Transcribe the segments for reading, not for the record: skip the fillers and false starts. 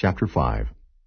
Chapter 5.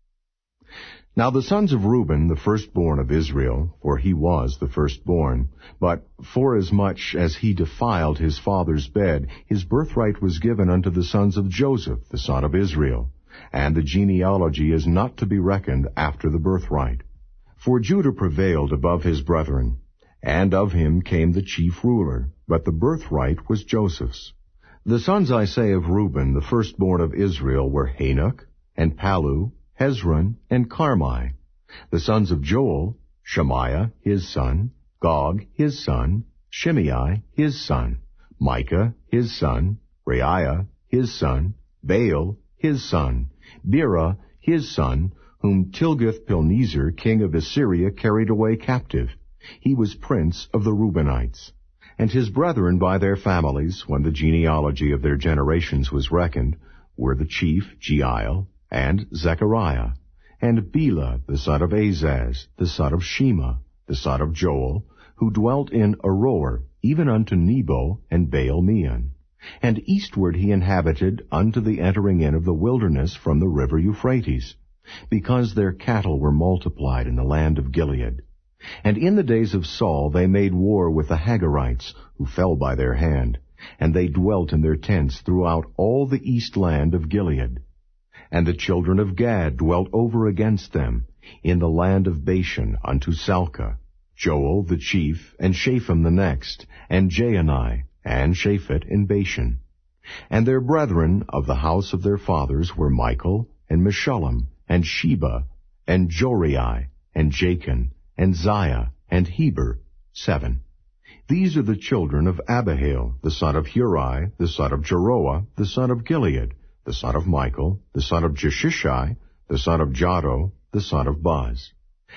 Now the sons of Reuben, the firstborn of Israel, for he was the firstborn, but forasmuch as he defiled his father's bed, his birthright was given unto the sons of Joseph, the son of Israel, and the genealogy is not to be reckoned after the birthright. For Judah prevailed above his brethren, and of him came the chief ruler, but the birthright was Joseph's. The sons, I say, of Reuben, the firstborn of Israel, were Hanok, and Palu, Hezron, and Carmi. The sons of Joel, Shemaiah, his son, Gog, his son, Shimei, his son, Micah, his son, Reiah, his son, Baal, his son, Bera, his son, whom Tilgath-Pilneser, king of Assyria, carried away captive. He was prince of the Reubenites. And his brethren by their families, when the genealogy of their generations was reckoned, were the chief Jeiel, and Zechariah, and Bela, the son of Azaz, the son of Shema, the son of Joel, who dwelt in Aroer, even unto Nebo and Baal-meon. And eastward he inhabited unto the entering in of the wilderness from the river Euphrates, because their cattle were multiplied in the land of Gilead. And in the days of Saul they made war with the Hagarites, who fell by their hand, and they dwelt in their tents throughout all the east land of Gilead. And the children of Gad dwelt over against them, in the land of Bashan unto Salcah, Joel the chief, and Shapham the next, and Jaani, and Shaphat in Bashan. And their brethren of the house of their fathers were Michael, and Meshullam, and Sheba, and Jorai, and Jachin, and Ziah, and Heber, 7. These are the children of Abihail, the son of Huri, the son of Jeroah, the son of Gilead, the son of Michael, the son of Jeshishai, the son of Jado, the son of Buz.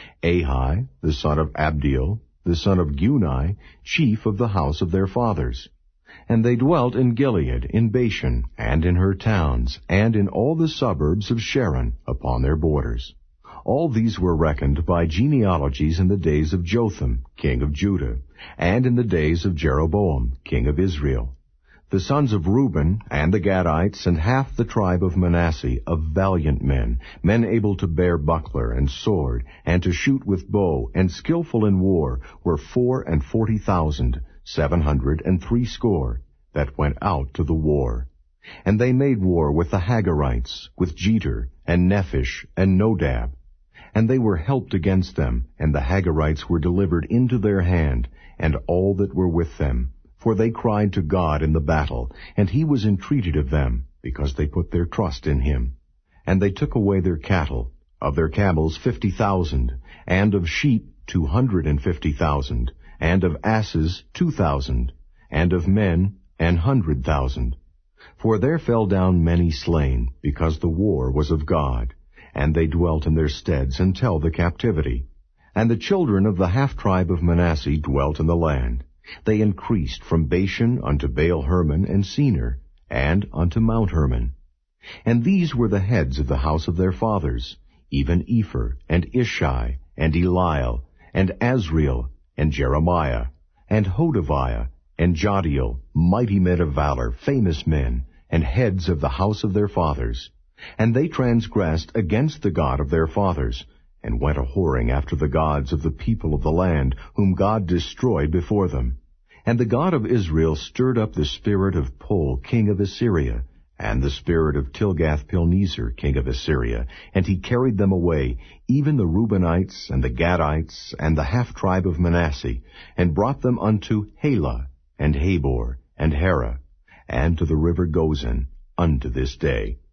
Ahi, the son of Abdiel, the son of Guni, chief of the house of their fathers. And they dwelt in Gilead, in Bashan, and in her towns, and in all the suburbs of Sharon, upon their borders. All these were reckoned by genealogies in the days of Jotham, king of Judah, and in the days of Jeroboam, king of Israel. The sons of Reuben, and the Gadites, and half the tribe of Manasseh, of valiant men, men able to bear buckler and sword, and to shoot with bow, and skillful in war, were 44,760, that went out to the war. And they made war with the Hagarites, with Jeter, and Nephish, and Nodab. And they were helped against them, and the Hagarites were delivered into their hand, and all that were with them. For they cried to God in the battle, and he was entreated of them, because they put their trust in him. And they took away their cattle, of their camels 50,000, and of sheep 250,000, and of asses 2,000, and of men 100,000. For there fell down many slain, because the war was of God, and they dwelt in their steads until the captivity. And the children of the half-tribe of Manasseh dwelt in the land. They increased from Bashan unto Baal-Hermon and Senir, and unto Mount Hermon. And these were the heads of the house of their fathers, even Epher, and Ishai, and Eliel, and Azriel, and Jeremiah, and Hodaviah, and Jadiel, mighty men of valor, famous men, and heads of the house of their fathers. And they transgressed against the God of their fathers, and went a-whoring after the gods of the people of the land, whom God destroyed before them. And the God of Israel stirred up the spirit of Pul, king of Assyria, and the spirit of Tilgath-Pilneser, king of Assyria, and he carried them away, even the Reubenites, and the Gadites, and the half-tribe of Manasseh, and brought them unto Halah, and Habor, and Hara, and to the river Gozan, unto this day.